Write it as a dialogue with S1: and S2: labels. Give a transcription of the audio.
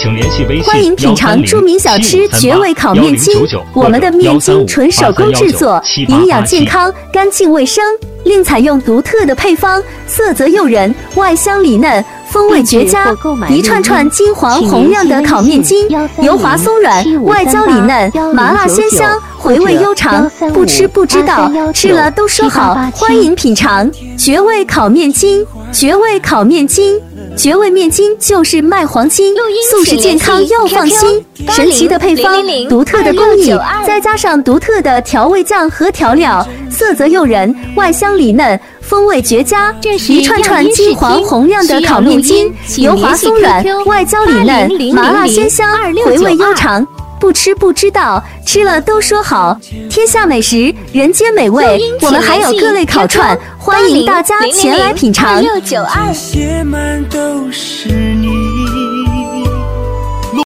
S1: 请联系微信
S2: 欢迎品尝著名小吃绝味烤面筋，我们的面筋纯手工制作，营养健康，干净卫生，另采用独特的配方，色泽诱人，外香里嫩，风味绝佳。一串串金黄红亮的烤面筋，油滑松软，外焦里嫩，麻辣鲜香，回味悠长。不吃不知道，吃了都说好。欢迎品尝绝味烤面筋，绝味烤面筋。绝味面筋就是卖黄金，素食健康又放心。神奇的配方，独特的工艺，再加上独特的调味酱和调料，色泽诱人，外香里嫩，风味绝佳。一串串金黄红亮的烤面筋，油滑松软，外焦里嫩，麻辣鲜香，回味悠长。不吃不知道，吃了都说好。天下美食，人间美味，我们还有各类烤串，欢迎大家前来品尝。
S3: 写满都是你。